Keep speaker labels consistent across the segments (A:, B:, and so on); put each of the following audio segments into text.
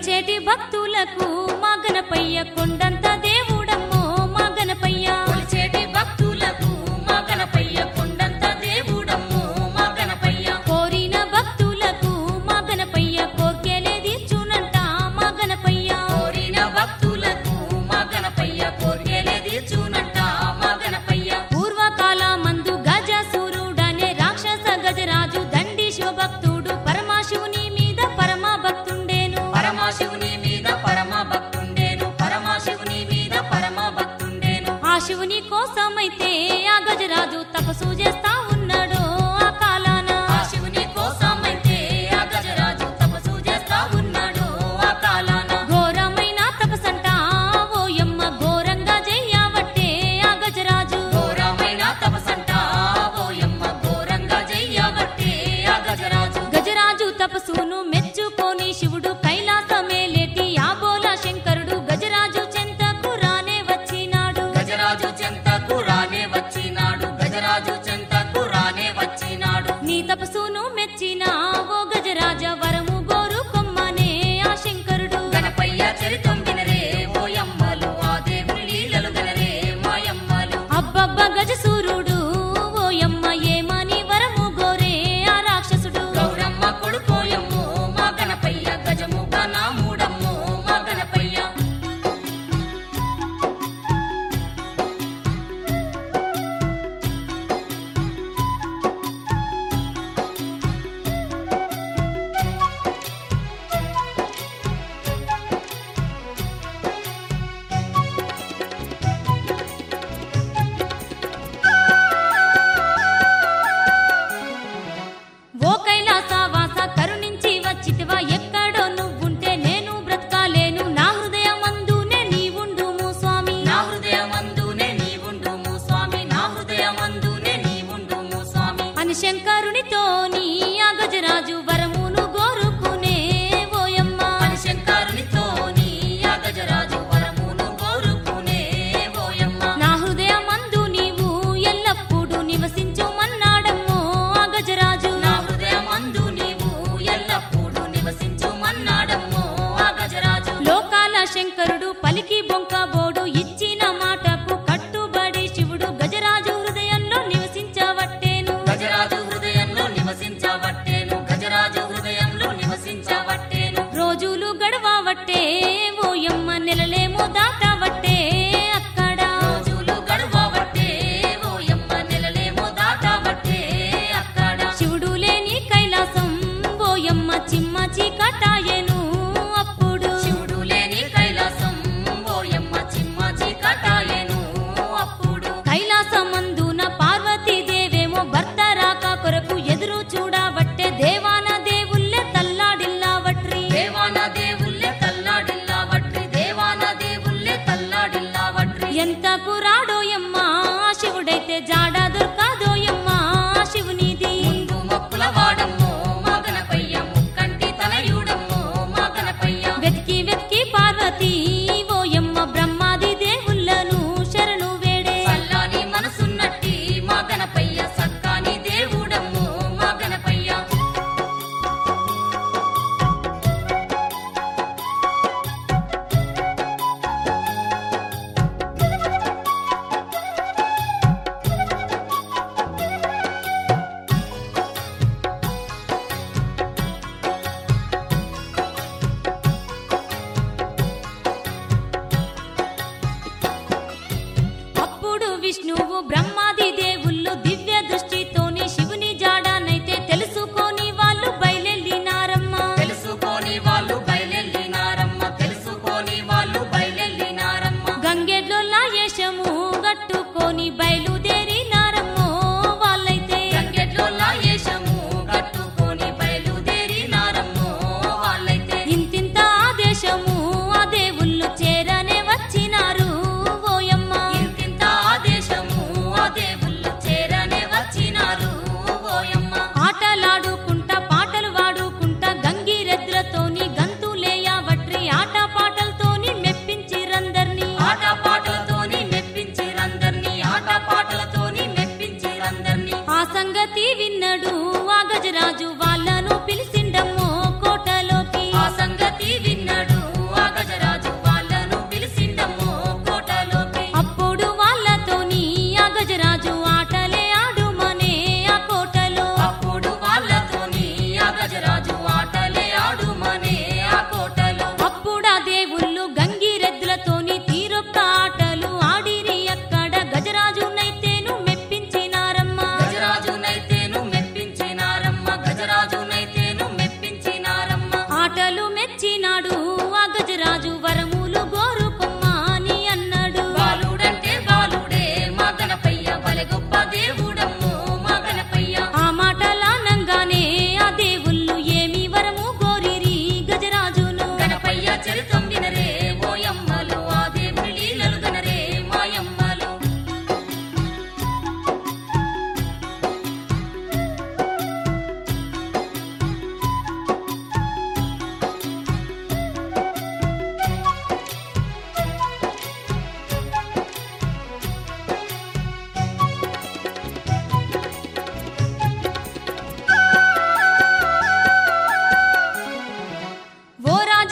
A: కొలిచేటి భక్తులకు మా గణపయ్య కొండంత దేవుడమ్మో మా గణపయ్య
B: కొలిచేటి భక్తులకు మా గణపయ్య కొండంత దేవుడమ్మో మా గణపయ్య
A: కోరిన భక్తులకు మా గణపయ్య కోర్కెలే తీర్చునంట మా గణపయ్య
B: కోరిన భక్తులకు మా గణపయ్య కోర్కెలే తీర్చునంట మా గణపయ్య
A: పూర్వకాల మందు గజాసురుడనే రాక్షస గజరాజు దండి శివభక్తుడు పరమాశివుని మీద పరమ భక్తుండేను
B: పరమశివుని మీద పరమ భక్తుండేను పరమశివుని మీద పరమ భక్తుండేను
A: ఆ శివుని కోసమైతే ఆ గజరాజు తపస్సు చేస్తా ఉన్నాడు ఆ కాలాన
B: ఆ శివుని కోసమైతే ఆ గజరాజు తపస్సు చేస్తా ఉన్నాడు ఆ కాలాన
A: ఘోరమైన తపసంట ఓయమ్మ ఘోరంగా చెయ్యబట్టే ఆ గజరాజు
B: ఘోరమైన తపసంట ఓయమ్మ ఘోరంగా చెయ్యబట్టే ఆ గజరాజు
A: గజరాజు తపస్సును మెచ్చుకొని శివుడు కైలాసమేలేటి ఆ బోల శంకరుడు గజరాజు చెంతకు రానే వచ్చినాడు
B: గజరాజు చెంతకు రానే వచ్చినాడు గజరాజు చెంతకు రానే వచ్చినాడు
A: నీ తపస్సును మెచ్చిన ఓ గజరాజ వరము గోరు కొమ్మనే ఆ శంకరుడు
B: గణపయ్య చరితం వినరే ఓయమ్మలు ఆ దేవుని లీలలు గనరే మాయమ్మలు
A: అబ్బబ్బ గజసూరుడు ఓయమ్మ ఏమని వరము గోరే ఆ రాక్షసుడు
B: గౌరమ్మ కొడుకోయమ్మో మా గణపయ్య గజముఖ నాముడమ్మో మా గణపయ్య
A: ఓ కైలాసవాస కరుణించి వచ్చితివా ఎక్కడో నువ్వుంటే నేను బ్రతకాలేను నా హృదయమందునే నీవుండుము స్వామి
B: నా హృదయమందునే నీవుండుము స్వామి నా హృదయమందునే నీవుండుము స్వామి
A: అని శంకరునితోని ఆ గజరాజు వరమును గోరుకునే ఓయమ్మ
B: అని శంకరునితోని ఆ గజరాజు వరమును కోరుకునే ఓయమ్మ
A: నా హృదయమందు నీవు ఎల్లప్పుడూ నివసించుమన్నాడమ్మో ఆ గజరాజు
B: నా హృదయమందు నీవు ఎల్లప్పుడూ నివసించుమన్నాడమ్మో ఆ గజరాజు
A: లోకాల శంకరుడు పలికి బొంకబోడు ఇచ్చిన మాటకు కట్టుబడి శివుడు గజరాజు హృదయంలో నివసించవట్టేను
B: గజరాజు హృదయంలో నివసించవట్టేను గజరాజు హృదయంలో నివసించవట్టేను
A: రోజులు గడవవట్టే ఓయమ్మ నెలలేమో దాటవట్టే అక్కడ
B: రోజులు గడవవట్టే ఓయమ్మ నెలలేమో దాటవట్టే అక్కడ
A: శివుడు లేని కైలాసం ఓయమ్మ చిమ్మ చీకటాయెను అప్పుడు
B: శివుడు లేని కైలాసం ఓయమ్మ చిమ్మ చీకటాయెను అప్పుడు
A: కైలాసమందున పార్వతీదేవేమో భర్త రాక కొరకు ఎదురు చూడబట్టే దేవాన దేవుళ్ళే తల్లాడిల్లావట్రి
B: దేవాన దేవుళ్ళే తల్లాడిల్లావట్రి దేవాన దేవుళ్ళే తల్లాడిల్లావట్రి
A: ఎంతకు రాడోయమ్మ శివుడైతే జాడ దొరకాదోయమ్మ శివునిది
B: ముందు మొక్కుల వాడమ్మో మా గణపయ్య ముక్కంటి తనయుడమ్మో మా గణపయ్య
A: వెతికి వెతికి పార్వతీ ఓయమ్మ బ్రహ్మాది దేవుళ్ళను శరణు వేడే
B: చల్లని మనసున్నట్టి మా గణపయ్య సక్కాని దేవుడమ్మో మా గణపయ్య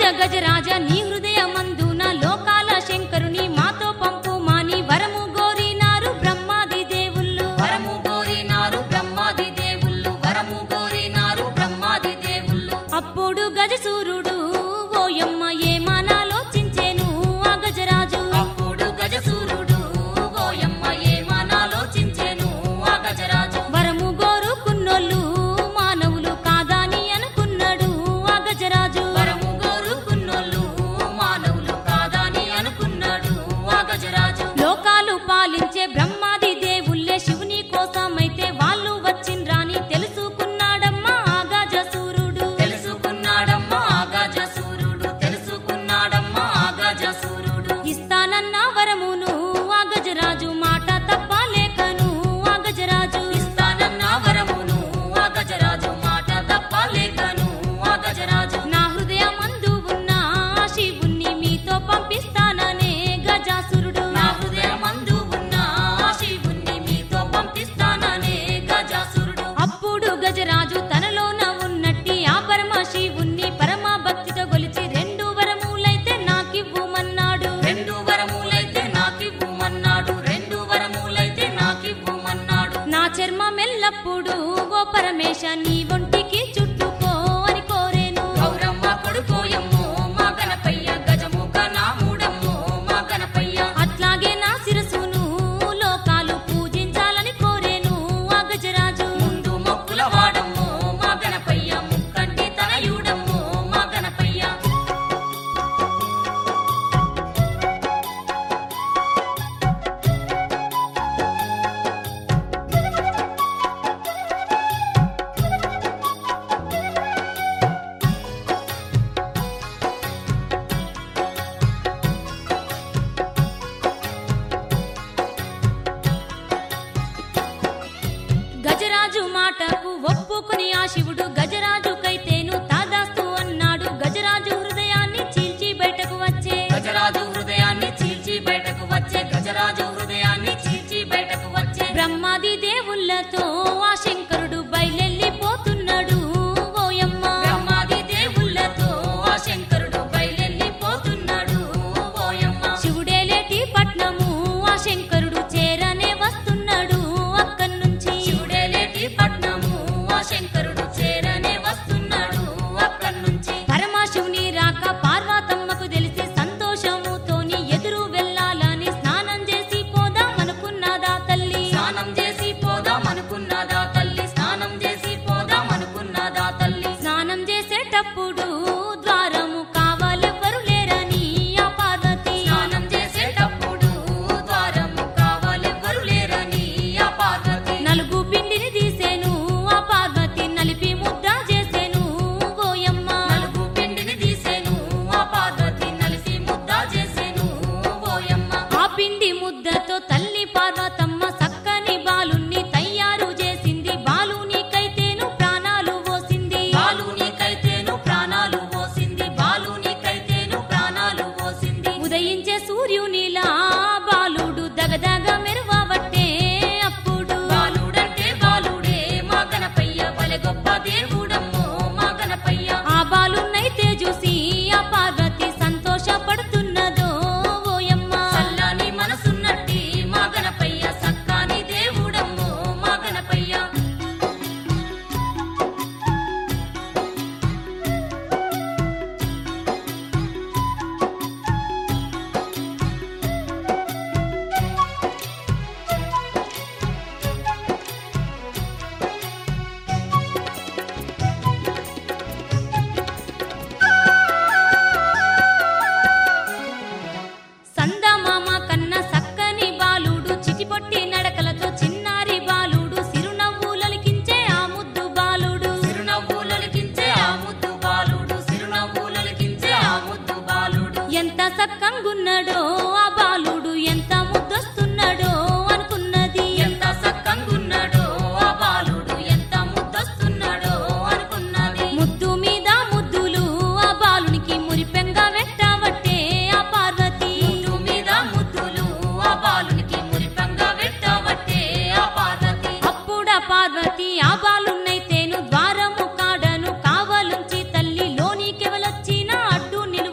A: గజరాజ నీ హృదయమందున లోకాల శంకరుని మాతో పంపు మాని వరము గోరినారు బ్రహ్మాది దేవుళ్ళు.
B: వరము కోరినారు బ్రహ్మాది దేవుళ్ళు, వరము కోరినారు బ్రహ్మాది దేవుళ్ళు.
A: అప్పుడు గజసూరుడు ఓయమ్మ ఏమానాలోచించేను ఆ గజరాజు.
B: అప్పుడు గజసూరుడు ఓయమ్మ ఏమనాలోచించెను ఆ గజరాజు.
A: వరము గోరుకున్నోళ్ళు మానవులు కాదని అనుకున్నాడు ఆ గజరాజు.
B: వరము కోరుకున్నోళ్ళు మానవులు కాదని అనుకున్నాడు ఆ గజరాజు.
A: లోకాలు పాలించే బ్రహ్మాది దేవుళ్ళే శివుని కోసమైతే వాళ్ళు వచ్చిండ్రాని తెలుసుకున్నాడమ్మా ఆ గజసూరుడు.
B: తెలుసుకున్నాడమ్మా ఆ గజసూరుడు, తెలుసుకున్నాడమ్మా ఆ గజసూరుడు.
A: ఇస్తానన్న వరమును ఆ గజరాజు మాట తప్పలేకను ఆ గజరాజు.
B: ఇస్తానన్న వరమును ఆ గజరాజు మాట తప్పలేకను ఆ గజరాజు.
A: నా హృదయమందు ఉన్న ఆ శివుణ్ణి మీతో పంపిస్తాననే గజాసురుడు.
B: నా హృదయమందు ఉన్న ఆ శివుణ్ణి మీతో పంపిస్తాననే గజాసురుడు.
A: అప్పుడు గజరాజు తనలోన ఉన్నట్టి ఆ పరమ శివుణ్ణి పరమ భక్తితో గొలిచి రెండు వరములైతే నాకివ్వుమన్నాడు.
B: రెండు వరములైతే నాకివ్వుమన్నాడు, రెండు వరములైతే నాకివ్వుమన్నాడు.
A: నా చర్మమెల్లప్పుడు ఓ పరమేశ నీ ఒంటికి చుట్టుకో అని కోరేను.
B: గౌరమ్మ కొడుకోయమ్మో మా గణపయ్య, గజముఖ నా మూడమ్మో మా గణపయ్య.
A: అట్లాగే నా శిరసును లోకాలు పూజించాలని కోరేను ఆ గజరాజు.
B: ముందు మొక్కుల వాడమ్మో మా గణపయ్య, ముక్కంటి తనయుడమ్మో మా గణపయ్య.
A: గజరాజు మాటకు ఒప్పుకొని ఆ శివుడు గజరాజుకైతేను తాదాస్తు అన్నాడు. గజరాజు హృదయాన్ని చీల్చి బయటకు వచ్చే.
B: గజరాజు హృదయాన్ని చీల్చి బయటకు వచ్చే, గజరాజు హృదయాన్ని చీల్చి బయటకు వచ్చే.
A: బ్రహ్మాది దేవుళ్ళతో ఆ శంకరుడు బయలెళ్ళిపోతున్నాడు ఓయమ్మ.
B: బ్రహ్మాది దేవుళ్ళతో ఆ శంకరుడు బయలెళ్ళిపోతున్నాడు ఓయమ్మ.
A: శివుడేలేటి పట్నము ఆ శంకరుడు చేరనే వస్తున్నాడు అక్కడ్నుంచి.
B: శివుడేలేటి పట్నము ఆ శంకరుడు చేరనే వస్తున్నాడు అక్కడ్నుంచి.
A: పరమశివుని రాక పార్వతమ్మకు తెలిసి సంతోషముతోని ఎదురు వెళ్ళాలని స్నానం చేసి పోదామనుకున్నదా తల్లి.
B: స్నానం చేసి పోదామనుకున్నదా తల్లి, స్నానం చేసి పోదామనుకున్నదా తల్లి.
A: స్నానం చేసేటప్పుడు ద్వారము కావాలెవ్వరు లేరని ఆ పార్వతి.
B: స్నానం చేసేటప్పుడు ద్వారము కావాలెవ్వరు లేరని ఆ పార్వతి.
A: నలుగు పిండిని తీసేను ఆ పార్వతి, నలిపి ముద్ద చేసేను ఓయమ్మ.
B: నలుగు పిండిని తీసేను ఆ పార్వతి, నలిసి ముద్ద చేసేను ఓయమ్మ.
A: ఆ పిండి ముద్దతో తల్లి పార్వతమ్మ సక్కని బాలుణ్ణి తయారు చేసింది. బాలునికైతేను ప్రాణాలు పోసింది.
B: బాలు నీకైతేను ప్రాణాలు పోసింది, బాలు నీకైతేను ప్రాణాలు పోసింది.
A: ఉదయించే సూర్యునిలా బాలుడు దగదగ మెరువబట్టే అప్పుడు.
B: బాలుడంటే బాలుడే మా గణపయ్య, బలె గొప్ప దేవుడమ్మో మా గణపయ్య.
A: ఆ బాలునైతే చూసి ఆ పార్వతి సంతోషపడుతున్నదో ఓయమ్మ.
B: చల్లని మనసున్నట్టి మా గణపయ్య, సక్కాని దేవుడమ్మో మా గణపయ్య.
A: సందమామ కన్న సక్కని బాలుడు చిటిపొట్టి నడకలతో చిన్నారి బాలుడు సిరునవ్వులలికించే ఆ ముద్దు బాలుడు.
B: చిరునవ్వులొలికించే ఆ ముద్దు బాలుడు, చిరునవ్వులొలికించే ఆ ముద్దు బాలుడు.
A: ఎంత సక్కంగున్నాడో ఆ బాలుడు, ఎంత ముద్దొస్తున్నాడో అనుకున్నది.
B: ఎంత సక్కంగున్నాడో ఆ బాలుడు, ఎంత ముద్దొస్తున్నాడో అనుకున్నది.
A: ముద్దు మీద ముద్దులు ఆ బాలునికి మురిపెంగా వెట్టబట్టే ఆ పార్వతి.
B: ముద్దు మీద ముద్దులు ఆ బాలునికి మురిపంగా వెట్టబట్టే ఆ పార్వతి.
A: అప్పుడ పార్వతి ఆ బాలున్నైతేను ద్వారము కాడను కావలుంచి తల్లి లోనికెవలొచ్చినా అడ్డు నిల్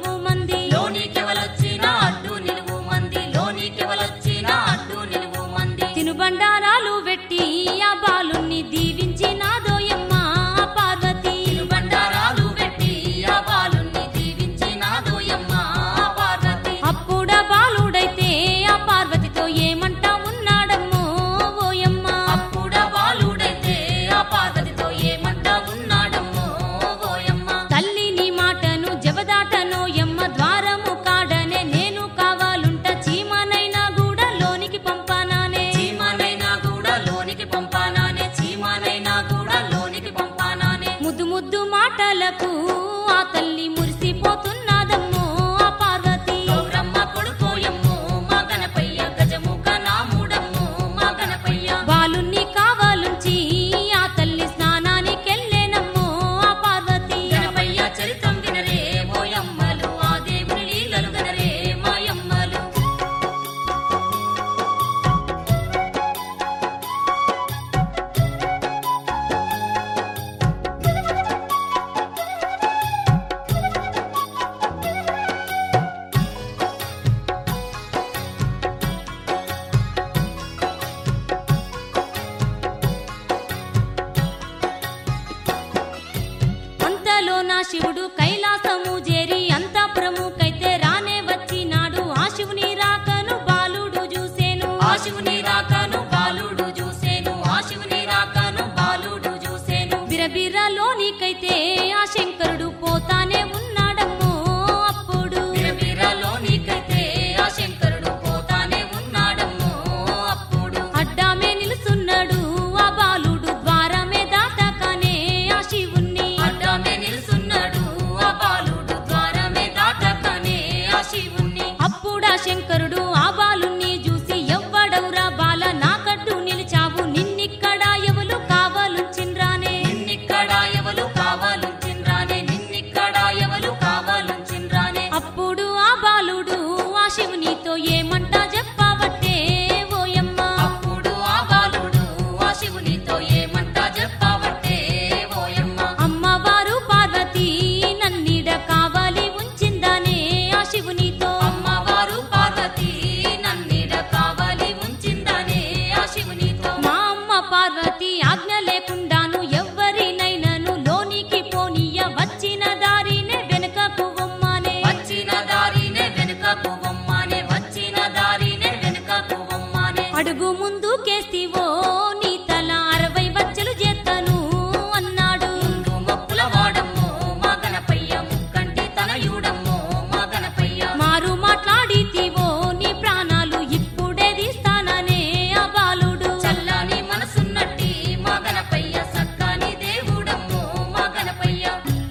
A: నీతో ఏమంట చెప్పవట్టే ఓయమ్మ.
B: అప్పుడు ఆ బాలుడు ఆ శివునితో ఏమంట చెప్పవట్టే ఓయమ్మ.
A: అమ్మవారు పార్వతి నన్నిడ కావాలి ఉంచిందానే ఆ శివునితో.
B: అమ్మవారు పార్వతి నన్నిడ కావాలి ఉంచిందనే ఆ శివునితో.
A: మా అమ్మ పార్వతి ఆజ్ఞ లేకుండాను ఎవ్వరినైనాను లోనికి పోనీయ వచ్చిన దారినే వెనుకకు వమ్మానే.
B: వచ్చిన దారినే వెనుకకు వమ్మానే, వచ్చిన దారినే వెనుకకు వమ్మానే.
A: అడుగు ముందుకేస్తివో నీ తల 60 వచ్చలు చేస్తాను అన్నాడు.
B: ముందు మొక్కుల వాడమ్మో మా గణపయ్య, ముక్కంటి తనయుడమ్మో మా గణపయ్య.
A: మారు మాట్లాడితివో నీ ప్రాణాలు ఇప్పుడే తీస్తాననే ఆ బాలుడు.
B: చల్లని మనసున్నట్టి మా గణపయ్య, సక్కాని దేవుడమ్మో మా గణపయ్య.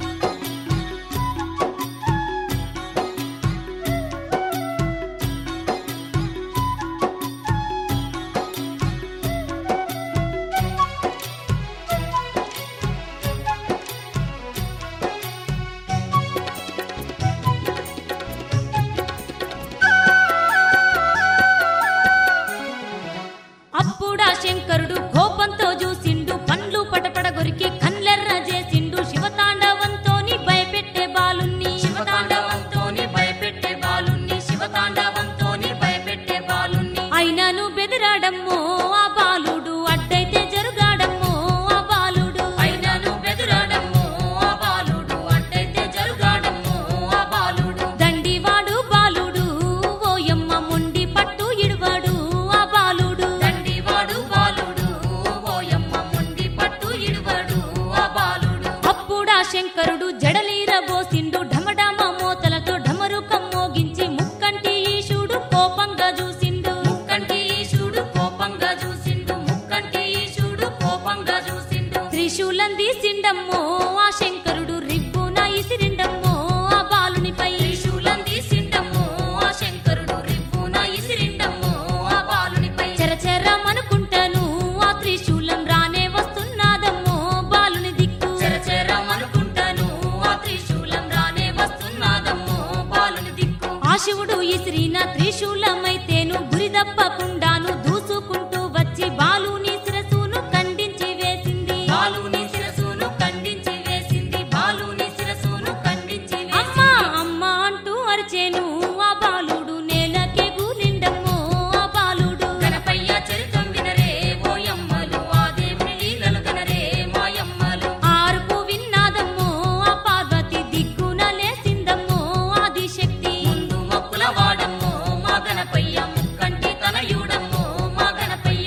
A: అప్పుడా శంకరుడు కోపంతో చూసిండు, పండ్లు పటపట గొరికి కన్లెర్ర చేసిండు. శివతాండవంతోని భయపెట్టే బాలుణ్ణి.
B: శివతాండవంతోని భయపెట్టే బాలుణ్ణి, శివతాండవంతోని భయపెట్టే బాలుణ్ణి.
A: అయినను బెదిరాడమ్మో ఆ బాలుడు, అడ్డైతే జరుగాడమ్మో ఆ బాలుడు.
B: అయినను బెదురాడమ్మో ఆ బాలుడు, అడ్డైతే జరుగాడమ్మో ఆ బాలుడు.
A: దండివాడు బాలుడు ఓయమ్మ, మొండి పట్టు ఇడువాడు ఆ బాలుడు.
B: దండివాడు బాలుడు ఓయమ్మ, మొండి పట్టు ఇడువడు ఆ బాలుడు.
A: అప్పుడా శంకరుడు జడలీరబోసిండు, ఢమఢమ మోతలతో ఢమరుకం మోగించి ముక్కంటి ఈశుడు కోపంగా చూసిండు.
B: ముక్కంటి ఈశుడు కోపంగా చూసిండు, ముక్కంటి ఈశుడు కోపంగా చూసిండు.
A: త్రిశూలం తీసిండమ్మో ఆ శంకరుడు, రిబ్బున ఇసిరిండమ్మో ఆ బాలునిపై.
B: త్రిశూలం తీసిండమ్మో ఆ శంకరుడు, రివ్వున ఇసిరిండమ్మో ఆ బాలునిపై.
A: చెరచెరమనుకుంటాను ఆ త్రిశూలం రానే వస్తున్నాదమ్మో బాలుని దిక్కు.
B: చెరచెరమనుకుంటాను ఆ త్రిశూలం రానే వస్తున్నాదమ్మో బాలుని దిక్కు.
A: ఆ శివుడు ఇసిరిన త్రిశూలమైతేను గురి తప్పకుండాను దూసుకుంటూ వచ్చి బాలుని శిరసును ఖండించి వేసింది.
B: బాలుని శిరసును ఖండించి వేసింది, బాలుని శిరసును ఖండించి
A: అమ్మా
B: వేసింది.
A: అమ్మా అంటూ అరిచేను ఆ బాలుడు, నేలకే గూలిండమ్మో ఆ బాలుడు.
B: గణపయ్య చరితం వినరే ఓయమ్మలు, ఆ దేవుని లీలలు గనరే మాయమ్మలు.
A: ఆర్పు విన్నాదమ్మో ఆ పార్వతి, దిక్కున లేసిందమ్మో ఆదిశక్తి.
B: ముందు మొక్కుల వాడమ్మో మా గణపయ్య, ముక్కంటి తనయుడమ్మో మా గణపయ్య.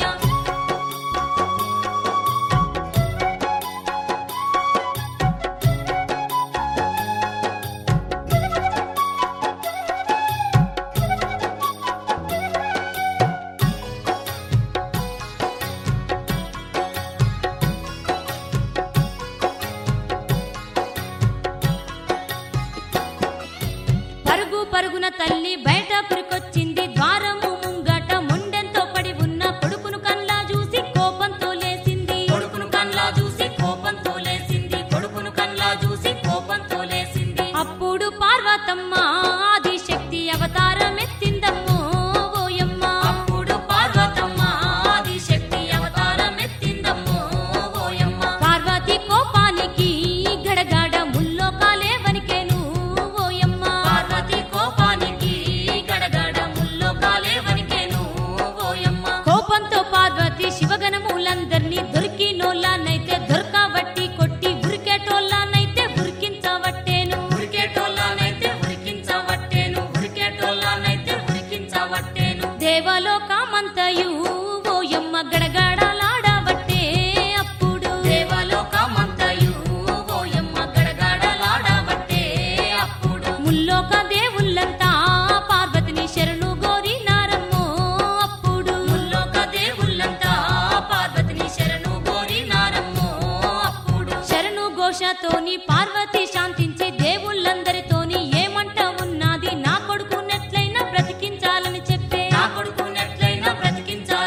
A: పరుగు పరుగున తల్లి బయట పురికొచ్చింది, ద్వారము ముంగట మొండెంతో పడి ఉన్న కొడుకును కన్లా చూసి కోపంతో లేసింది.
B: కొడుకును కన్లా చూసి కోపంతో లేసింది, కొడుకును కన్లా చూసి కోపంతో లేసింది.
A: అప్పుడు పార్వతమ్మ ఆదిశక్తి అవతారమెత్తిందమ్మో ఓయమ్మ.
B: అప్పుడు పార్వతమ్మ ఆదిశక్తి అవతారం ఎత్తిందమ్మో ఓయమ్మ.
A: పార్వతి కోపానికి గడగడ ముల్లోకాలే వనికేను ఓయమ్మ.
B: పార్వతి కోపానికి గడగడ ముల్లోకాలే వణికెను ఓయమ్మ.
A: కోపంతో పార్వతి శివగణములందర్నీ దొరికినోళ్ళనైతే దొరకబట్టి కొట్టి, ఉరికేటోళ్ళనైతే ఉరికించవట్టేను.
B: ఉరికేటోళ్ళనైతే ఉరికించవట్టేను, ఉరికేటోళ్ళనైతే ఉరికించవట్టేను.
A: దేవలోకమంతయు ఓయమ్మ గడగడలాడవట్టే అప్పుడు.
B: దేవలోకమంతయు ఓయమ్మ గడగడలాడవట్టే అప్పుడు.
A: ముల్లోక దేవుళ్ళంతా పార్వతిని శరణు గోరినారమ్మో అప్పుడు.
B: ముల్లోక దేవుళ్ళంతా పార్వతిని శరణు కోరినారమ్మో అప్పుడు.
A: శరణు ఘోషతోని పార్వతి శాంతించి దేవుళ్ళందరితోని ఏమంట ఉన్నది, నా కొడుకునెట్లయినా బ్రతికించాలని చెప్పే.
B: నా కొడుకునెట్లయినా బ్రతికించాలని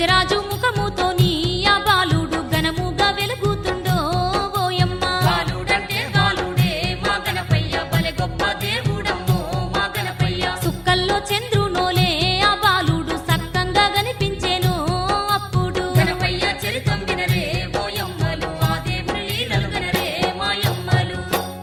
A: గజరాజు ముఖముతోని ఆ బాలుడు ఘనముగా వెలుగుతుండో ఓయమ్మ.
B: బాలుడంటే బాలుడే మా గణపయ్య బలె గొప్ప దేవుడమ్మో మా గణపయ్య.
A: సుక్కల్లో చంద్రునోలే ఆ బాలుడు సక్కంగా కనిపించేను అప్పుడు.
B: గణపయ్య చరితం వినరే ఓయమ్మలు ఆ దేవుని లీలలు వినరే మాయమ్మలు.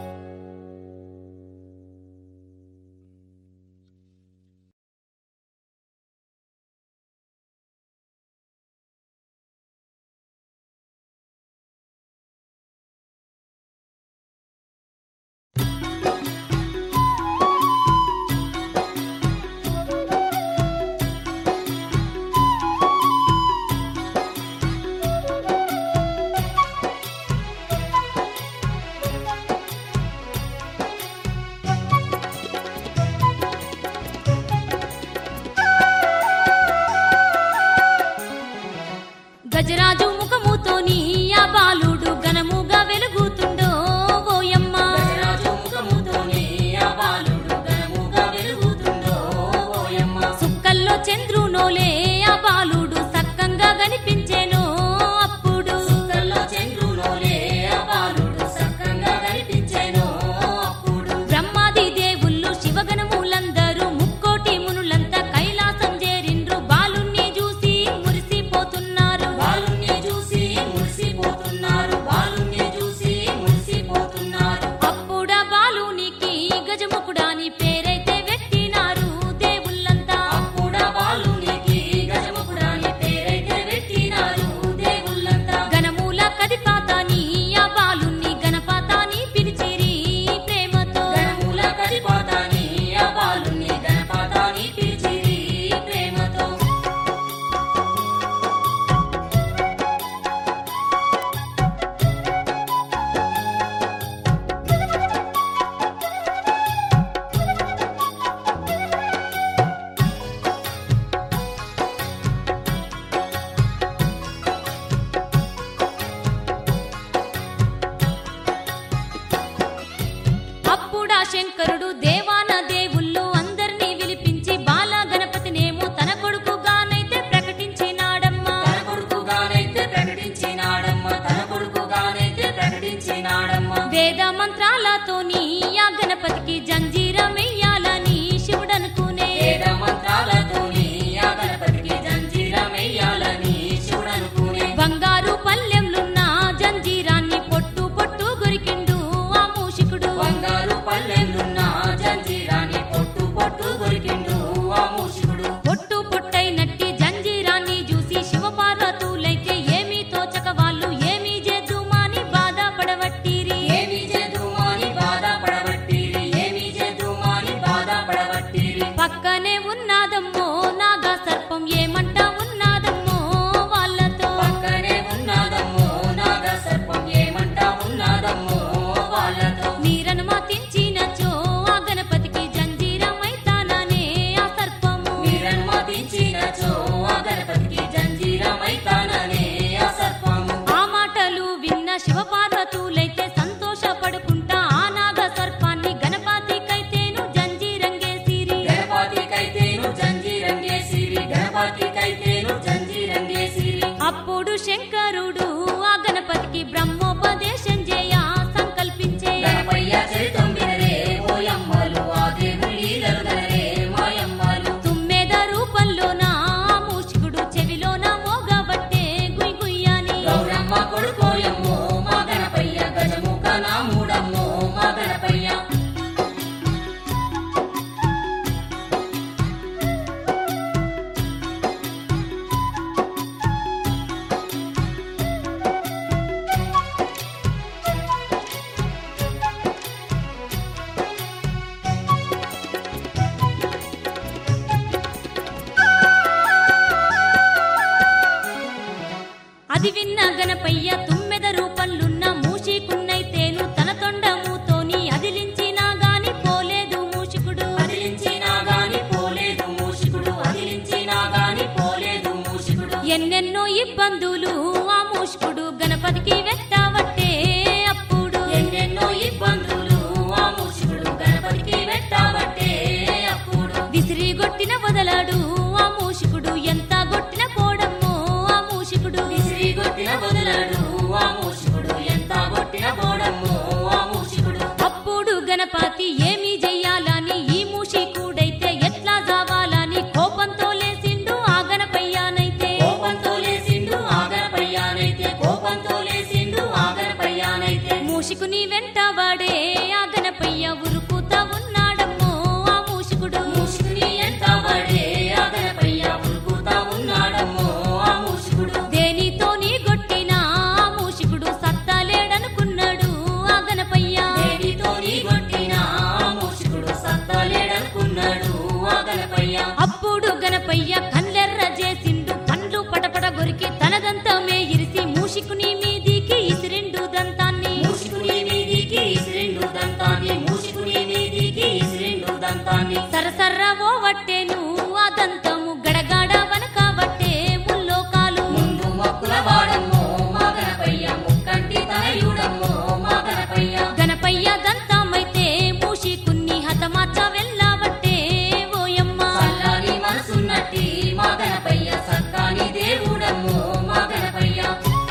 A: గజరాజు ముఖముతోని ఆ బాలుడు ఘనముగా వెలుగుతుండో ఓయమ్మ.
B: గజరాజు ముఖముతోని ఆ బాలుడు ఘనముగా వెలుగుతుండో ఓయమ్మ.
A: సుక్కల్లో చంద్రునోలే ఆ బాలుడు సక్కంగా కనిపించేను అప్పుడు.
B: సుక్కల్లో చంద్రులోలే ఆ బాలుడు సక్కంగా కనిపించెను అప్పుడు.
A: బ్రహ్మాది దేవుళ్ళు శివగణములందరూ ముక్కోటి మునులంతా కైలాసం చేరిండ్రు బాలుణ్ణి చూసి మురిసిపోతున్నారు.
B: బాలుణ్ణి చూసి మురిసిపోతున్నారు, బాలుణ్ణి చూసి మురిసిపోతున్నారు.
A: అప్పుడా బాలునికి గజముఖుడాని పేరైతే పెట్టినారు దేవుళ్ళంతా.
B: అప్పుడా బాలునికి గజముఖుడాని పేరైతే పెట్టినారు దేవుళ్ళంతా.
A: గణమూల కదిపాతాని ఆ బాలుణ్ణి గణపాతాని పిలిచిరి ప్రేమతో.
B: గణముల కదిపాతాని ఆ బాలుని గణపాతాని పిలిచిరి ప్రేమతో.
A: అప్పుడా శంకరుడు దేవాన దేవుళ్ళు అందరినీ విలిపించి బాల గణపతినేమో తన కొడుకుగానైతే ప్రకటించినాడమ్మా.
B: తన కొడుకుగానైతే ప్రకటించినాడమ్మ, తన కొడుకుగానైతే ప్రకటించినాడమ్మ.
A: వేద మంత్రాలతోని ఆ గణపతికి జంజీరమెయ్యాలని శివుడనుకునే.
B: వేద మంత్రాలతోని ఆ గణపతికి జంజీరమెయ్యాలని శివుడనుకునే.
A: బంగారు పల్లెంలున్న జంజీరాన్ని పొట్టు పొట్టు గొరికిండు ఆ మూషికుడు.
B: బంగారు పల్లెలున్న జంజీరాన్ని పొట్టు పొట్టు దొరికిండు ఆ మూషికుడు.
A: పొట్టు పొట్టైనట్టి జంజీరాన్ని చూసి శివపార్వతులైతే ఏమీ తోచక వాళ్ళు ఏమీ చేద్దుమాని బాధపడవట్టిరి.
B: ఏమి చేద్దుమాని బాధపడబట్టిరి, ఏమి చేద్దుమాని బాధపడబట్టిరి.
A: పక్కనే ఉన్నాదమ్మో నాగా సర్పం ఏమంటా ఉన్నాదమ్మో వాళ్ళతో.
B: పక్కనే ఉన్నాదమ్మో నాగ సర్పం ఏమంటా ఉన్నాదమ్మో వాళ్ళతో.
A: నీరనుమతించినచో ఆ గణపతికి జంజీరమైతాననే ఆ సర్పము.
B: మీరనుమతించినచో ఆ గణపతికి జంజీరమైతాననే ఆ సర్పము.
A: ఆ మాటలు విన్న శివపార్వతులైతే సంతోషపడుకుంటా ఆ నాగ సర్పాన్ని గణపతికైతేను జంజీరంగేసిరి.
B: గణపతికైతేను జంజీరంగేసిరి, గణపతికైతేను జంజీరంగేసిరి.
A: అప్పుడు శంకరుడు ఆ గణపతికి బ్రహ్మోపదేశం చేయ సంకల్పించే.
B: గణపయ్య చరితం వినరే ఓయమ్మలు ఆ దేవుని లీలలు వినరే మాయమ్మలు.
A: తుమ్మెద రూపంలోన ఆ మూషికుడు చెవిలోన మోగబట్టే గుయ్ గుయ్యని.
B: గౌరమ్మ కొడుకోయమ్మో మా గణపయ్య గజముఖ నాముడమ్మో మా గణపయ్య.
A: అది విన్న గణపయ్య తుమ్మెద రూపంలున్న మూషికున్నైతేను తన తొండముతోని అదిలించినా గాని పోలేదు మూషికుడు.
B: అదిలించినా గాని పోలేదు మూషికుడు, అదిలించినా గాని పోలేదు మూషికుడు.
A: ఎన్నెన్నో ఇబ్బందులు ఆ మూషికుడు గణపతికి వెట్టావట్టే అప్పుడు.
B: ఎన్నెన్నో ఇబ్బందులు ఆ మూషికుడు గణపతికి వెట్టాబట్టే అప్పుడు.
A: విసిరి గొట్టిన వదలాడు ఆ మూషికుడు ఎంత గొట్టిన పోడమ్మో
B: చల్లడు ఆ మూషికుడు ఎంత కొట్టిన పోడమ్మో ఆ మూషికుడు.
A: అప్పుడు గణపతి ఏమి చెయ్యాలని ఈ మూషికుడైతే ఎట్లా జావాలని కోపంతో లేసిండు ఆ గణపయ్యానైతే.
B: కోపంతో లేసిండు ఆ గణపయ్యానైతే, కోపంతో లేసిండు ఆ గణపయ్యానైతే.
A: మూషికుని వెంట వాడే ఆ గణపయ్య ఉరుకుతా ఉన్నాడమ్మో ఆ మూషికుడు.
B: మూషికుని ఎంత పడే ఆ గణపయ్య ఉరుకుతా ఉన్నాడమ్మో ఆ మూషికుడు.
A: దేనితోని గొట్టిన ఆ మూషికుడు సత్తాలేడనుకున్నాడు ఆ గణపయ్య.
B: దేనితోని కొట్టిన ఆ మూషికుడు సత్తలేడనుకున్నాడు ఆ గణపయ్య.
A: అప్పుడు గణపయ్య కళ్ళెర్ర చేసిండు, పండ్లు పటపట గొరికి తనదంతమే ఇరిసి మూషికుని మీదికి ఇసిరిండు దంతాన్ని.
B: మూషికుని మీదికి ఇసిరిండు దంతాన్ని, మూషికుని మీదికి ఇసిరిండు దంతాన్ని.
A: సరసర్ర ఓ వట్టేను ఆ దంతము గడగాడ వనక వట్టే ముల్లోకాలు.
B: ముందు మొక్కుల వాడమ్మో మా గణపయ్య, ముక్కంటి తనయుడమ్మో మా గణపయ్య.
A: గణపయ్య దంతమైతే మూషికున్ని హతమార్చ వెళ్ళవట్టే ఓయమ్మ.
B: చల్లని మనసున్నట్టి మా గణపయ్య, సత్కాని దేవుడమ్మో మా గణపయ్య.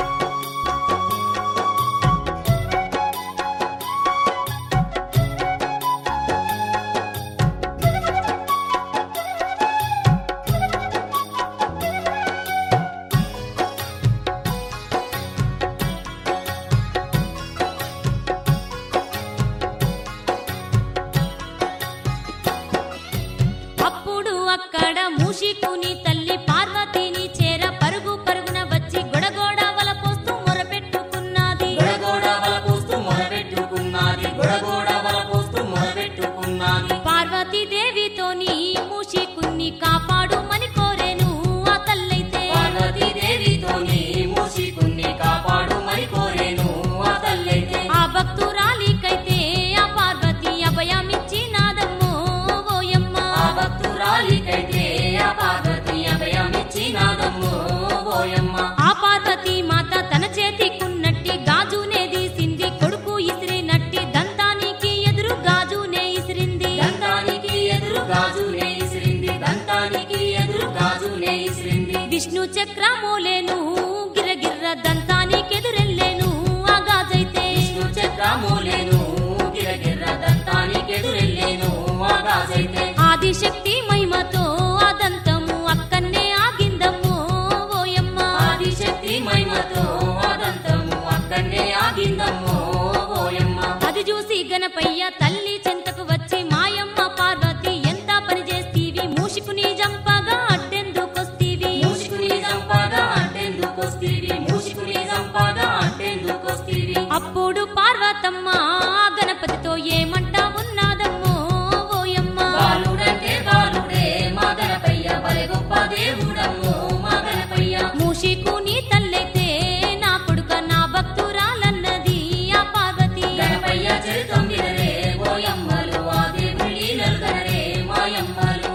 A: అప్పుడు అక్కడ మూషికుని తల్లి పార్వతిని చేర పరుగు పరుగున వచ్చి గొడగోడ వలపోస్తూ మొరపెట్టుకున్నది.
B: గొడగోడ వలపోస్తూ మొరపెట్టుకున్నది, గొడగోడ వలపోస్తూ మొరపెట్టుకున్నది.
A: పార్వతీ దేవితోని మూషికున్ని కాపాడుమని కోరెను ఆ తల్లైతే.
B: పార్వతీదేవితోని మూషికుణ్ణి కాపాడు మరి కోరేను ఆ తల్లైతే.
A: ఆ భక్తురాలికైతే ఆ పార్వతి అభయమిచ్చినాదమ్మో ఓయమ్మ.
B: ఆ భక్తురాలికైతే ఆ పార్వతి అభయమిచ్చినాదమ్మో ఓయమ్మ.
A: ఆ పార్వతీ మాత తన చేతికున్నట్టి గాజునే తీసింది, కొడుకు ఇసిరినట్టి దంతానికి ఎదురు గాజునే ఇసిరింది.
B: దంతానికి ఎదురు గాజునే ఇసిరింది, దంతానికి ఎదురు గాజునే ఇసిరింది.
A: విష్ణు చక్రమూలేను గిరగిర్ర దంతానికెదురెళ్ళేను ఆ గాజైతే.
B: విష్ణు చక్రమూలేను గిరగిర్ర దంతానికెదురెళ్ళేను ఆ గాజైతే.
A: ఆదిశక్తి మహిమతో ఆ దంతము అక్కన్నే ఆగిందమ్మో ఓయమ్మ.
B: ఆదిశక్తి మహిమతో ఆ దంతము అక్కడనే ఆగిందమ్మో ఓయమ్మ.
A: అది చూసి గణపయ్య తల్లి చెంతకు వచ్చి మాయమ్మ పార్వతి ఎంత పని చేస్తీవి, మూషికుని జంపగా అడ్డెందుకొస్తీవి.
B: మూషికుని చంపగా అడ్డెందుకొస్తీవి, మూషికుని చంపగా అడ్డెందుకొస్తీవి.
A: అప్పుడు పార్వతమ్మ ఆ గణపతితో ఏమంటా ఉన్నాదమ్మో ఓయమ్మ.
B: బాలుడంటే బాలుడే మా గణపయ్య, బలె గొప్ప దేవుడమ్మో మా గణపయ్య.
A: మూషికుని తల్లైతే నా కొడుక నా భక్తురాలన్నది ఆ పార్వతి.
B: గణపయ్య చరితం వినరే ఓయమ్మలు, ఆ దేవుడి లీలలు గనరే మాయమ్మలు.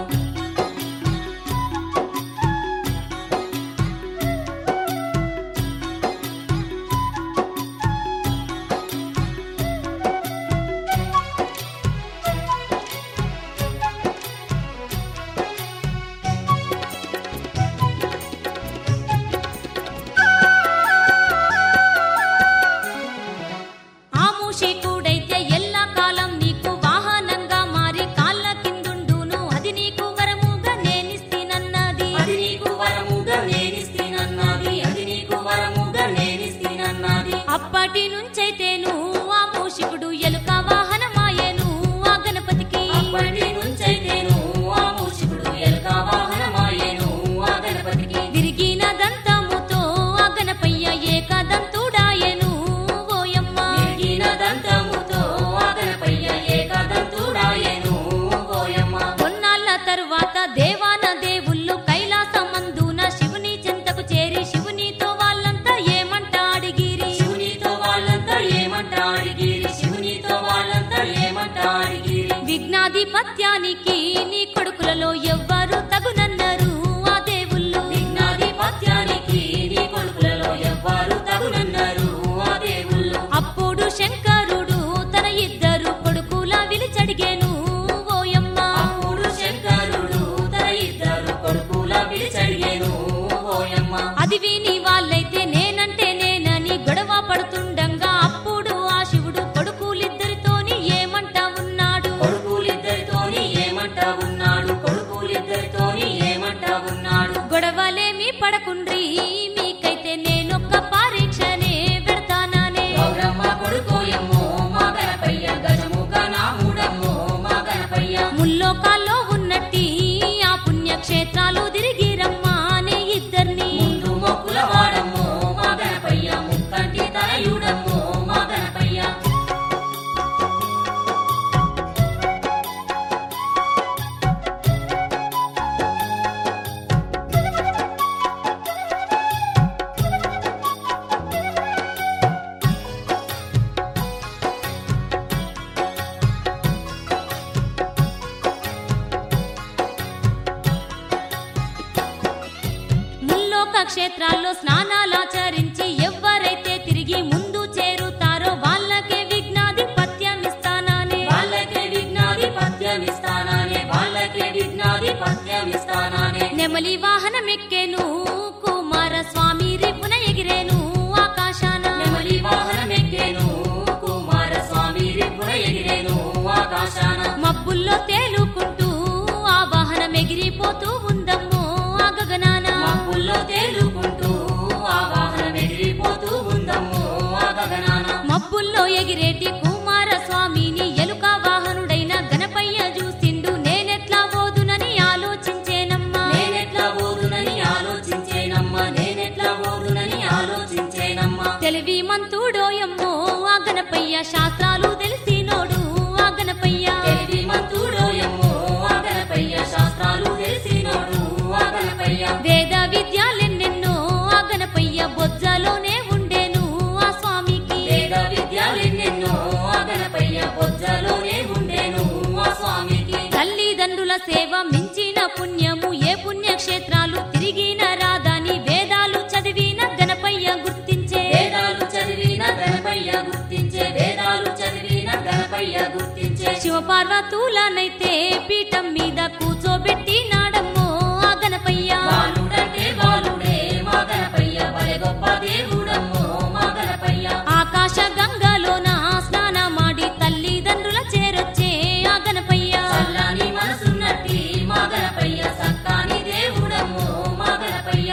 A: ఆ మూషికుడైతే ఎల్లా కాలం నీకు వాహనంగా మారి కాళ్ళ కిందుండును, అది నీకు వరముగా నేనిస్తినన్నది.
B: అది నీకు వరముగా నేనిస్తినన్నది, అది నీకు వరముగా నేనిస్తినన్నది.
A: అప్పటి నుంచైతేను ఆ మూషికుడు ఎలుక వాహనమాయెను ఆ గణపతికి.
B: అప్పటి నుంచైతేను ఆ మూషికుడు ఎలుక వాహనమాయెను ఆ గణపతికి.
A: విరిగిన దంతముతో ఆ గణపయ్య ఏకదంతుడాయెను ఓయమ్మ.
B: విరిగిన దంతముతో ఆ గణపయ్య ఏకదంతుడాయెను ఓయమ్మ.
A: కొన్నాళ్ళ తరువాత దేవాన దేవుళ్ళు కైలాసమందున శివుని చెంతకు చేరి శివునితో వాళ్ళంతా ఏమంట అడిగిరి.
B: శివునితో వాళ్ళంతా
A: స్నానాలాచరించి ఎవ్వరైతే తిరిగి ముందు చేరుతారో వాళ్ళకే విఘ్నాధిపత్యమిస్తానానే
B: వాళ్ళకే విఘ్నాధిపత్యమిస్తానానే వాళ్ళకే విఘ్నాధిపత్యమిస్తానానే
A: నెమలి వాహనమెక్కేను కుమారస్వామి రిపున ఎగిరేను ఆకాశాన
B: నెమలి వాహనమెక్కేను కుమారస్వామి రిపున ఎగిరేను ఆకాశాన
A: మబ్బుల్లో తేలుకుంటూ ఆ వాహనం ఎగిరిపోతూ ఉందమ్మో ఆ గగనాన
B: మబ్బుల్లో తేలుకుంటూ ఆ వాహనం ఎగిరిపోతూ ఉందమ్మో ఆ గగనాన
A: మబ్బుల్లో ఎగిరేటి కుమారస్వామిని ఎలుక వాహనుడైన గణపయ్య చూసిండు నేనెట్లా పోదునని ఆలోచించేనమ్మా
B: నేనెట్లా పోదునని ఆలోచించేనమ్మా నేనెట్లా పోదునని ఆలోచించేనమ్మా
A: తెలివి మంతుడోయమ్మో ఆ గణపయ్య శాస్త్రాలు తెలిసినోడు ఆ గణపయ్య
B: తెలివి మంతుడోయమ్మో ఆ గణపయ్య శాస్త్రాలు తెలిసినోడు ఆ గణపయ్య
A: వేద విద్యాలెన్నెన్నో ఆ గణపయ్య బొజ్జలోనే ఉండేను ఆ స్వామికి
B: వేద విద్యాలెన్నెన్నో ఆ గణపయ్య బొజ్జలోనే ఉండేను ఆ స్వామికి
A: తల్లిదండ్రుల సేవ మించిన పుణ్యము ఏ పుణ్యక్షేత్రాలు తిరిగిన రాదని వేదాలు చదివిన గణపయ్య గుర్తించే
B: వేదాలు చదివిన గణపయ్య గుర్తించే వేదాలు చదివిన గణపయ్య గుర్తించే
A: శివపార్వతులనైతే పీఠం మీద కూర్చోబెట్టినాడమ్మో ఆ గణపయ్య
B: బాలుడంటే బాలుడే మా గణపయ్య భలే గొప్ప దేవుడమ్మో మా గణపయ్య
A: ఆకాశ గంగలోన స్నానమాడి తల్లిదండ్రుల చేరొచ్చే ఆ గణపయ్య
B: చల్లని మనసున్నట్టి మా గణపయ్య సక్కాని దేవుడమ్మో మా గణపయ్య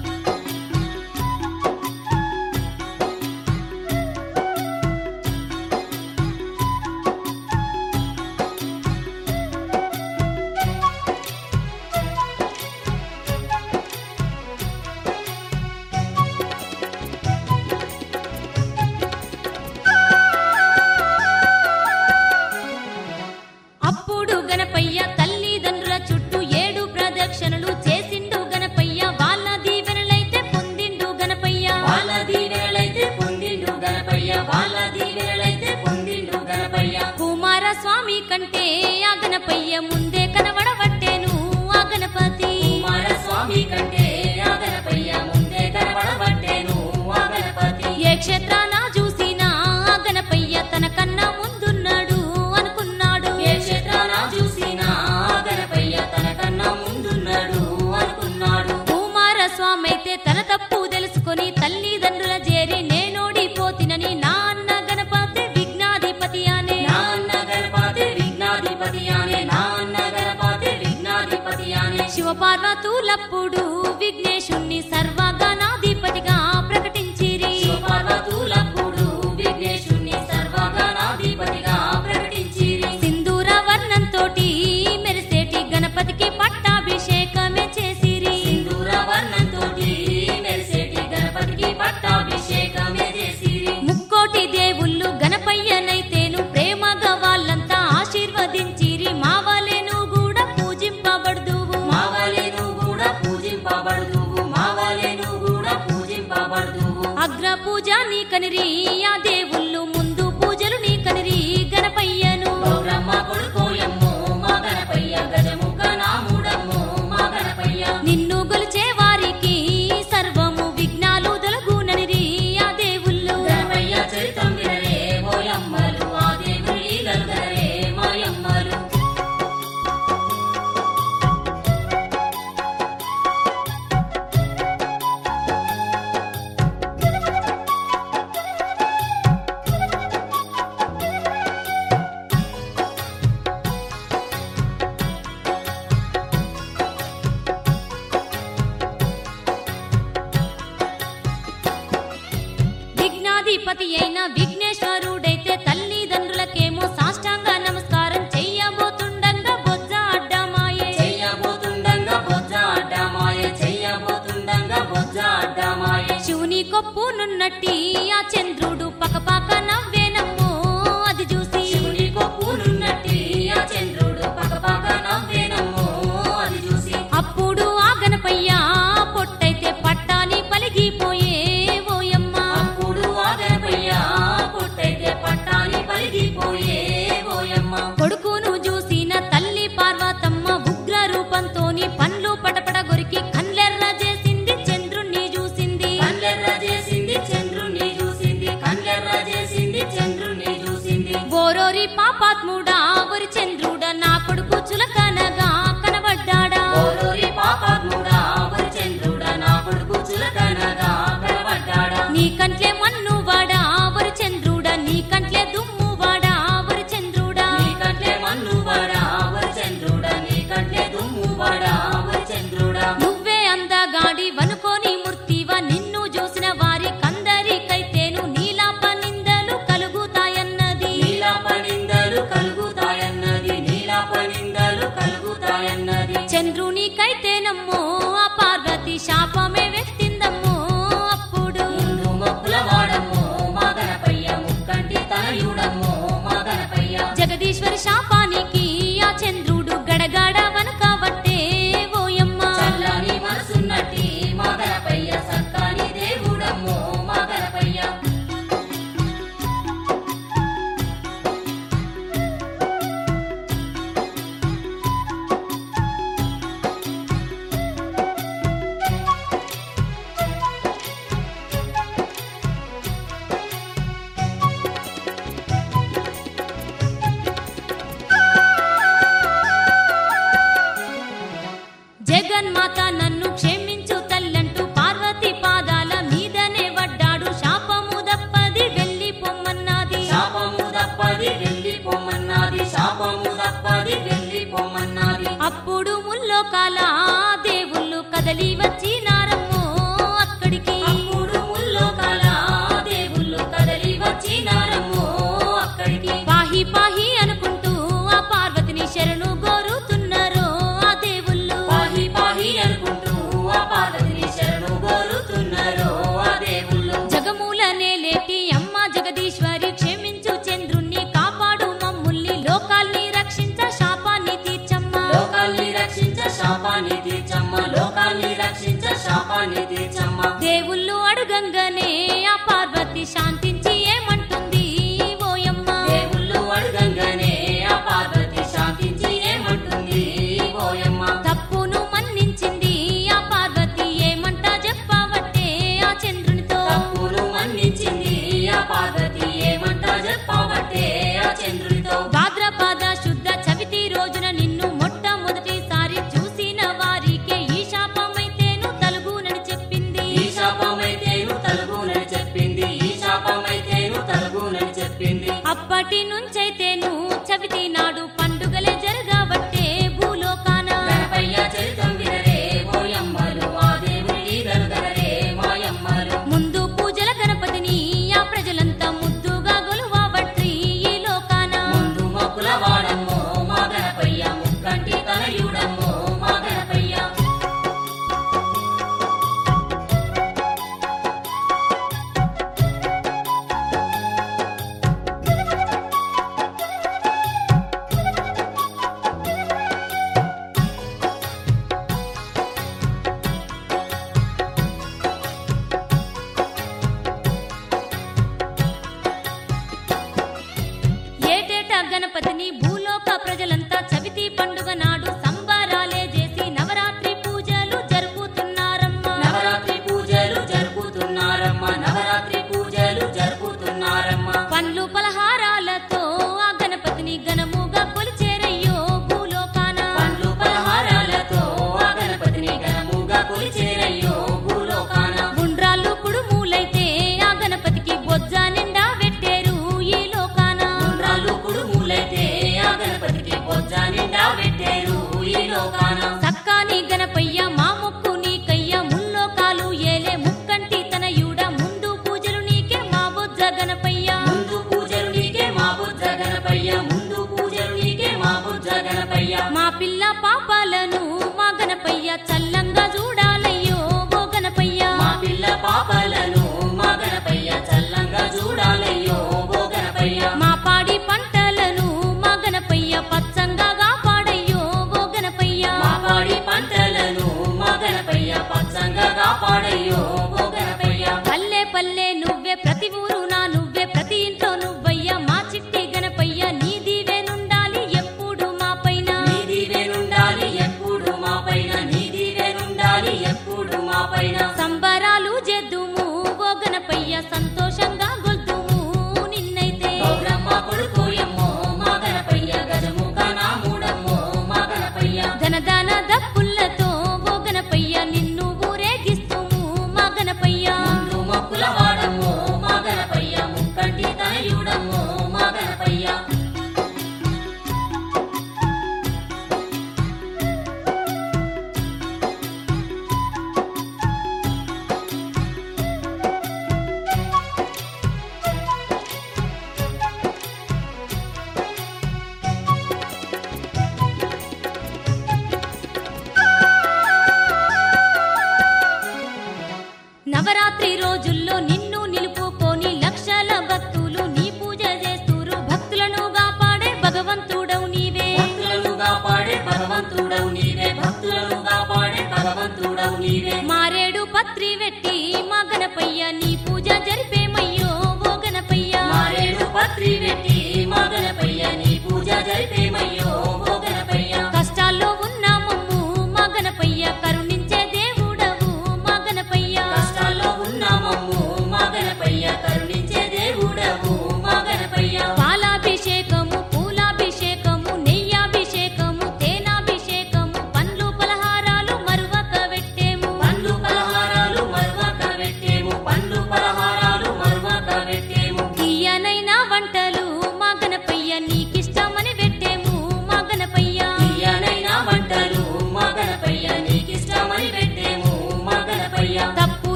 A: అప్పుడు గణపయ్య తల్లిదండ్రుల చుట్టూ 7 ప్రదక్షిణలు చేసిండు గణపయ్య వాళ్ళ దీవెనలైతే పొందిండు గణపయ్య
B: వాళ్ళ దీవెనలైతే పొందిండు గణపయ్య వాళ్ళ దీవెనలైతే పొందిండు గణపయ్య
A: కుమారస్వామి కంటే ఆ గణపయ్య ముందే కనబడబట్టేను ఆ గణపతి
B: కుమారస్వామి కంటే ఆ గణపయ్య ముందే కనబడబట్టేను ఆ గణపతి
A: ఏ క్షేత్రాన చూసినా ఆ గణపయ్య తన కన్నా ముందున్నాడు అనుకున్నాడు
B: ఏ క్షేత్రాన చూసినా ఆ గణపయ్య తన కన్నా ముందున్నాడు అనుకున్నాడు
A: కుమారస్వామి అయితే తన తప్పు తెలుసుకొని తల్లిదండ్రుల చేరి నేనోడిపోతినని నా అన్న గణపతి విఘ్నాధిపతి అనే
B: నా అన్న గణపతి విఘ్నాధిపతి అనే నా అన్న గణపతి విఘ్నాధిపతి అనే
A: శివపార్వతులప్పుడు విఘ్నేశుణ్ణి సర్వగణాధిపతిగా ప్రకటించిరి
B: శివపార్వతులప్పుడు విఘ్నేశుణ్ణి సర్వగణాధిపతిగా ప్రకటించిరి
A: సింధూర వర్ణంతోటి మెరిసేటి గణపతికి పట్టాభిషేకమే చేసిరి
B: సింధూర వర్ణంతోటి మెరిసేటి గణపతికి పట్టాభిషేకమే చేసిరి
A: ముక్కోటి దేవుళ్ళు గణపయ్యనైతేను ప్రేమగా వాళ్ళంతా ఆశీర్వదించిరి మావలేను కూడా పూజింపబడుదువు
B: మావలేను కూడా పూజింపబడుదువు మావలేను కూడా పూజింపబడుదువు
A: అగ్ర పూజ నీ కనిరి ఆ దేవుళ్ళు ముందు పూజలు నీ కనిరి గణపయ్యను
B: గౌరమ్మ కొడుకోయమ్మో మా గణపయ్య గజముఖ నాముడమ్మో మా గణపయ్య
A: నిన్ను గొలిచే వారికి సర్వము విఘ్నాలు తొలగుననిరి ఆ దేవుళ్ళు
B: గణపయ్య చరితం వినరే మోయమ్మలు ఆ దేవుని లీలలు గనరే మాయమ్మలు
A: విఘ్నాధిపతి అయిన విఘ్నేశ్వరుడైతే తల్లిదండ్రులకేమో సాష్టాంగ నమస్కారం చెయ్యబోతుండగా బొజ్జ అడ్డమాయే
B: చెయ్యబోతుండంగా బొజ్జ అడ్డమాయే చెయ్యబోతుండంగా బొజ్జ అడ్డమాయే
A: శివుని కొప్పునున్నట్టి ఆ చంద్రుడు పకపక నవ్వేనమ్మో అది చూసి
B: శివుని కొప్పునున్నట్టి ఆ చంద్రుడు పకపక నవ్వేనమ్మో అది చూసి
A: అప్పుడు ఆ గణపయ్య పొట్టైతే పట్టాని పలిగిపోయే ఓయమ్మ
B: అప్పుడు ఆ గణపయ్య పొట్టైతే పట్టాని పలిగిపోయే ఓయమ్మ
A: కొడుకును చూసిన తల్లి పార్వతమ్మ ఉగ్ర రూపంతోని పండ్లు పటపట గొరికి కండ్లెర్ర చేసింది చంద్రుణ్ణి చూసింది పాపాత్ముడా ఒరి చంద్రుడా నా కొడుకు చులకనగా కనబడ్డాడా
B: ఓరోరి పాపాత్ముడా ఒరి చంద్రుడా నా కొడుకు చులకనగా కనబడ్డాడా
A: నీ కంట్లే మన్ను వాడా ఒరి చంద్రుడా నీ కంట్లే దుమ్ము వాడా ఒరి చంద్రుడా
B: నీ కంట్లే మన్ను వాడా ఒరి చంద్రుడా నీ కంట్లే దుమ్ము వాడా ఒరి చంద్రుడా
A: నువ్వే అందగాడి వనుకోని మూర్తివా నిన్ను చూసిన వారి కందరికైతేను నీలాప నిందలు కలుగుతాయన్నది
B: నీలాప నిందలు కలుగుతాయన్నది నీలాప నిందలు కలుగుతాయన్నది
A: చంద్రునికైతేనమ్మో ఆ పార్వతి శాపమే వెత్తిందమ్మో అప్పుడు
B: ముందు మొక్కుల వాడమ్మో మా గణపయ్య ముక్కంటి తనయుడమ్మో మా గణపయ్య
A: జగదీశ్వరి శాపానికి ఆ చంద్రుడు గడగడ వనకబట్టే ఓయమ్మ
B: చల్లని మనసున్నట్టి మా గణపయ్య సక్కాని దేవుడమ్మో మా గణపయ్య
A: జగన్మాత నన్ను క్షమించు తల్లంటూ పార్వతి పాదాల మీదనే వడ్డాడు శాపము దప్పది వెళ్ళి పొమ్మన్నది
B: శాపము తప్పది వెళ్ళి పొమ్మన్నది శాపము తప్పది వెళ్ళి పొమ్మన్నది
A: అప్పుడు ముల్లోకాల దేవుళ్ళు కదలి వచ్చినారమ్మో అక్కడికి
B: అప్పుడు ముల్లోకాల దేవుళ్ళు కదలి వచ్చినారమ్మో అక్కడికి
A: పాహి పాహి అనుకుంటూ ఆ పార్వతిని శరణు గోరుతున్నారు ఆ దేవుళ్ళు
B: పాహి పాహి అనుకుంటూ ఆ పార్వతిని శరణు కోరుతున్నారు ఆ దేవుళ్ళు
A: జగమూలనే లేటి అమ్మ జగదీశ్వరి క్షమించు చంద్రుణ్ణి కాపాడు మమ్ముల్ని లోకాల్ని రక్షించ శాపాన్ని తీర్చమ్మా
B: లోకాల్ని రక్షించ శాపాన్ని తీర్చమ్మ లోకాల్ని రక్షించ శాపాన్ని తీర్చమ్మ
A: దేవుళ్ళు అడగంగానే ఆ పార్వతి శాంతించి ఏమంటుంది ఓయమ్మ
B: దేవుళ్ళు అడగంగానే ఆ పార్వతి శాంతించి ఏమంటుంది ఓయమ్మ
A: తప్పును మన్నించింది ఆ పార్వతి ఏమంట చెప్పవట్టే ఆ చంద్రునితో
B: తప్పును మన్నించింది ఆ పార్వతి ఏమంట చెప్పబట్టే ఆ చంద్రుడితో
A: భాద్రపద శుద్ధ చవితి రోజున నిన్ను మొట్టమొదటిసారి చూసిన వారికే ఈ శాపమైతేను తలుగునని చెప్పింది
B: ఈ శాపమైతేను తలుగునని చెప్పింది ఈ శాపమైతేను తలుగునని చెప్పింది
A: అప్పటి నుంచైతేను చవితి నాడు పండుగలే జరగబట్టే భూలోకాన
B: గణపయ్య చరితం వినరే ఓయమ్మలు ఆ దేవుని గనుగనరే మాయమ్మలు
A: ముందు పూజల గణపతిని ఆ ప్రజలంతా ముద్దుగా గొలువబట్రి ఈ లోకాన
B: ముందు మొక్కుల వాడమ్మో మా గణపయ్య ముక్కంటి తనయుడమ్మో మా గణపయ్య
A: ఏటేటా గణపతిని భూలోక ప్రజలంతా చవితి పండుగ నాడు సంబరాలే చేసి నవరాత్రి పూజలు జరుపుతున్నారమ్మా
B: నవరాత్రి పూజలు జరుపుతున్నారమ్మ నవరాత్రి పూజలు జరుపుతున్నారమ్మ
A: పండ్లు పలహారాలతో ఆ గణపతిని ఘనముగా కొలిచేరయ్యో భూలోకాన
B: పండ్లు పలహారాలతో ఆ గణపతిని ఘనముగా కొలిచేరయ్యో భూలోకాన
A: గుండ్రాళ్ళు కుడుములైతే ఆ గణపతికి బొజ్జ నిండా పెట్టేరు ఈ లోకాన
B: గుండ్రాళ్ళు కుడుములైతే ఆ గణపతికి బొజ్జ నిండా పెట్టేరు ఈ లోకాన
A: సక్కాని గణపయ్య మా మొక్కు నీకయ్య ముల్లోకాలు ఏలే ముక్కంటి తనయుడ ముందు పూజలు నీకే మా బొజ్జ గణపయ్య
B: ముందు పూజలు నీకే మా బుజ్జ గణపయ్య ముందు పూజలు నీకే మా బుజ్జ గణపయ్య
A: మా పిల్ల పాపాలను మా గణపయ్య చల్లంగా చూడాలయ్యో ఓ గణపయ్య
B: మా పిల్ల పాపలను మా గణపయ్య చల్లంగా చూడాలయ్యో ఓ గణపయ్య
A: మా పాడి పంటలను మా గణపయ్య పచ్చంగా కాపాడయ్యో ఓ గణపయ్య
B: మా పాడి పంటలను మా గణపయ్య పచ్చంగా కాపాడయ్యో ఓ గణపయ్య
A: పల్లె పల్లె నువ్వే ప్రతి ఊరునా నువ్వే ప్రతి ఇంట్లో నువ్వయ్య మా చిట్టి గణపయ్య నీ దీవెనుండాలి ఎప్పుడు మా పైన
B: నీ దీవెనుండాలి ఎప్పుడు మా పైన నీ దీవెనుండాలి
A: నవరాత్రి రోజుల్లో నిన్ను